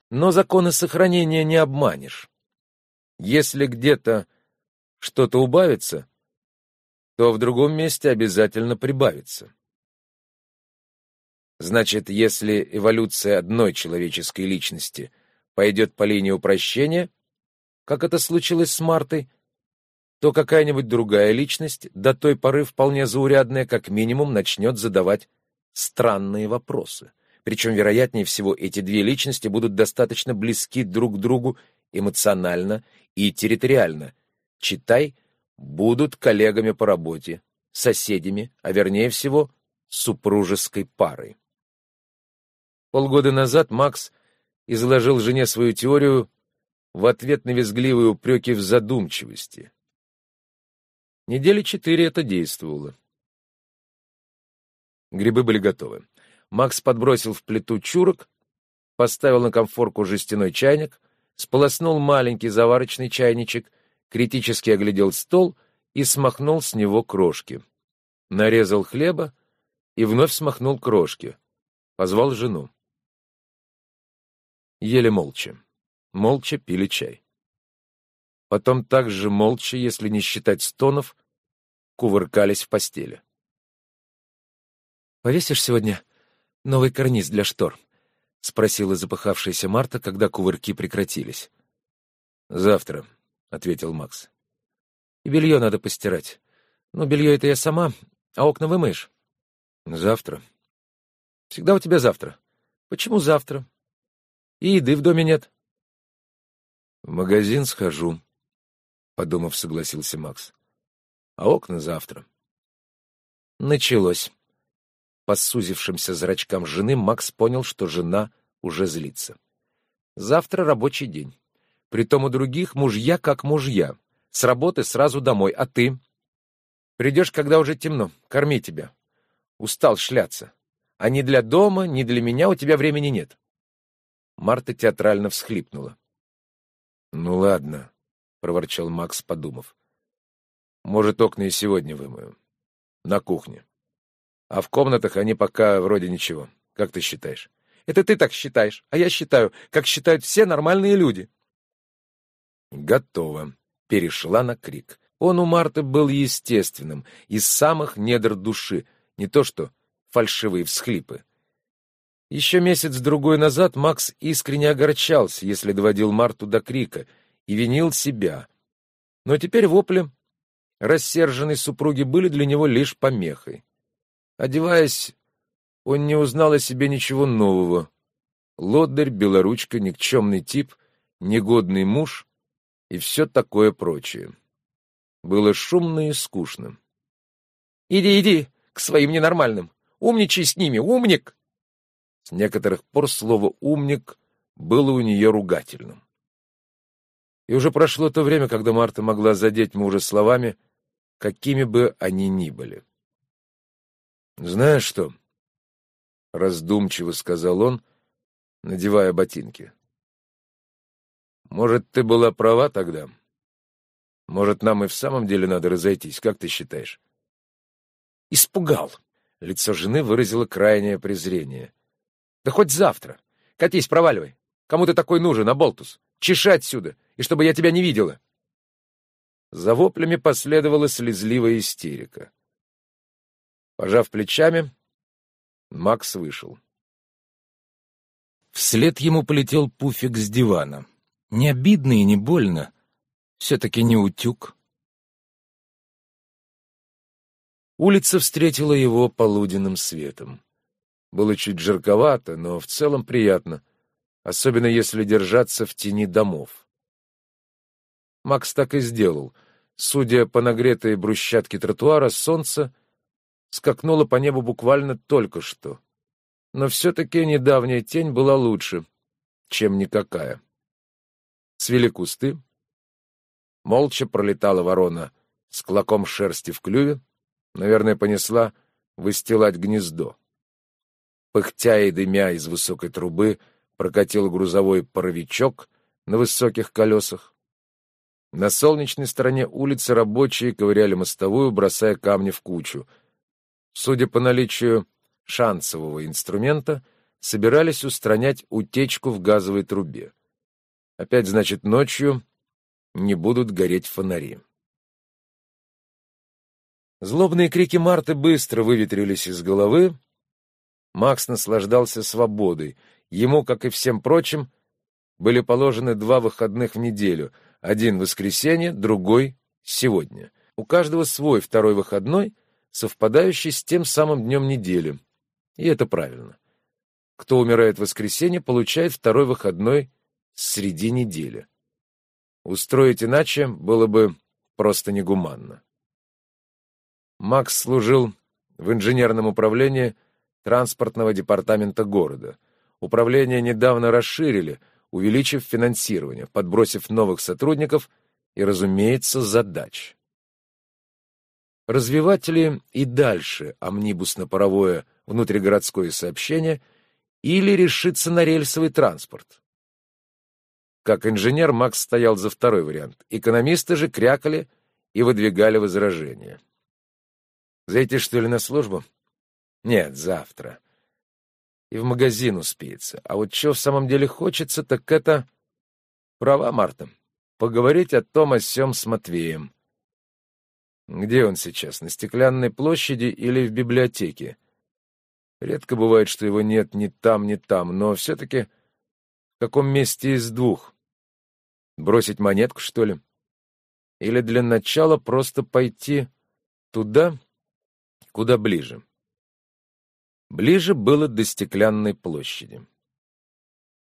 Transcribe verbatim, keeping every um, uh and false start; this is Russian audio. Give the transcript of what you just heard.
Но законы сохранения не обманешь. Если где-то что-то убавится, то в другом месте обязательно прибавится. Значит, если эволюция одной человеческой личности пойдет по линии упрощения, как это случилось с Мартой, то какая-нибудь другая личность, до той поры вполне заурядная, как минимум, начнет задавать странные вопросы. Причем, вероятнее всего, эти две личности будут достаточно близки друг к другу эмоционально и территориально. Читай, будут коллегами по работе, соседями, а вернее всего, супружеской парой. Полгода назад Макс изложил жене свою теорию в ответ на визгливые упреки в задумчивости. Недели четыре это действовало. Грибы были готовы. Макс подбросил в плиту чурок, поставил на конфорку жестяной чайник, сполоснул маленький заварочный чайничек, критически оглядел стол и смахнул с него крошки. Нарезал хлеба и вновь смахнул крошки. Позвал жену. Ели молча. Молча пили чай. Потом также молча, если не считать стонов, кувыркались в постели. «Повесишь сегодня новый карниз для штор?» — спросила запыхавшаяся Марта, когда кувырки прекратились. «Завтра», — ответил Макс. «И белье надо постирать. Ну, белье это я сама, а окна вымоешь?» «Завтра». «Всегда у тебя завтра. Почему завтра? И еды в доме нет». «В магазин схожу», — подумав, согласился Макс. «А окна завтра». Началось. По сузившимся зрачкам жены Макс понял, что жена уже злится. Завтра рабочий день. Притом у других мужья как мужья. С работы сразу домой, а ты? Придешь, когда уже темно, корми тебя. Устал шляться. А ни для дома, ни для меня у тебя времени нет. Марта театрально всхлипнула. «Ну ладно», — проворчал Макс, подумав. «Может, окна и сегодня вымою. На кухне. А в комнатах они пока вроде ничего. Как ты считаешь?» «Это ты так считаешь, а я считаю, как считают все нормальные люди». «Готово», — перешла на крик. Он у Марты был естественным, из самых недр души, не то что фальшивые всхлипы. Еще месяц-другой назад Макс искренне огорчался, если доводил Марту до крика, и винил себя. Но теперь вопли рассерженной супруги были для него лишь помехой. Одеваясь, он не узнал о себе ничего нового. Лодырь, белоручка, никчемный тип, негодный муж и все такое прочее. Было шумно и скучно. «Иди, иди к своим ненормальным! Умничай с ними, умник!» С некоторых пор слово «умник» было у нее ругательным. И уже прошло то время, когда Марта могла задеть мужа словами, какими бы они ни были. «Знаешь что?» — раздумчиво сказал он, надевая ботинки. «Может, ты была права тогда? Может, нам и в самом деле надо разойтись, как ты считаешь?» «Испугал!» — лицо жены выразило крайнее презрение. «Да хоть завтра. Катись, проваливай. Кому ты такой нужен, аболтус? Чеши отсюда, и чтобы я тебя не видела!» За воплями последовала слезливая истерика. Пожав плечами, Макс вышел. Вслед ему полетел пуфик с дивана. Не обидно и не больно. Все-таки не утюг. Улица встретила его полуденным светом. Было чуть жарковато, но в целом приятно, особенно если держаться в тени домов. Макс так и сделал. Судя по нагретой брусчатке тротуара, солнце скакнуло по небу буквально только что. Но все-таки недавняя тень была лучше, чем никакая. Цвели кусты. Молча пролетала ворона с клоком шерсти в клюве, наверное, понесла выстилать гнездо. Пыхтя и дымя из высокой трубы прокатил грузовой паровичок на высоких колесах. На солнечной стороне улицы рабочие ковыряли мостовую, бросая камни в кучу. Судя по наличию шансового инструмента, собирались устранять утечку в газовой трубе. Опять, значит, ночью не будут гореть фонари. Злобные крики Марты быстро выветрились из головы. Макс наслаждался свободой. Ему, как и всем прочим, были положены два выходных в неделю. Один в воскресенье, другой — сегодня. У каждого свой второй выходной, совпадающий с тем самым днем недели. И это правильно. Кто умирает в воскресенье, получает второй выходной среди недели. Устроить иначе было бы просто негуманно. Макс служил в инженерном управлении транспортного департамента города. Управление недавно расширили, увеличив финансирование, подбросив новых сотрудников и, разумеется, задач. Развивать ли и дальше амнибусно-паровое внутригородское сообщение или решиться на рельсовый транспорт? Как инженер Макс стоял за второй вариант. Экономисты же крякали и выдвигали возражения. Зайти, что ли, на службу? Нет, завтра. И в магазин успеется. А вот что в самом деле хочется, так это... Права, Марта. Поговорить о том о сём с Матвеем. Где он сейчас? На Стеклянной площади или в библиотеке? Редко бывает, что его нет ни там, ни там, но все-таки в каком месте из двух? Бросить монетку, что ли? Или для начала просто пойти туда, куда ближе? Ближе было до Стеклянной площади.